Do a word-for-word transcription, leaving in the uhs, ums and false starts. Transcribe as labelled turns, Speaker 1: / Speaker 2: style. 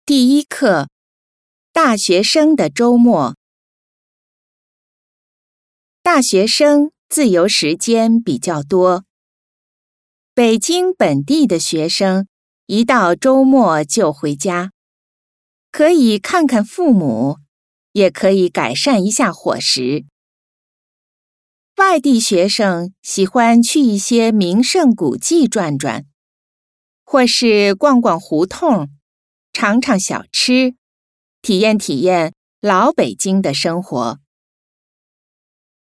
Speaker 1: 第一课，大学生的周末。大学生自由时间比较多。北京本地的学生一到周末就回家，可以看看父母，也可以改善一下伙食。外地学生喜欢去一些名胜古迹转转，或是逛逛胡同，尝尝小吃，体验体验老北京的生活。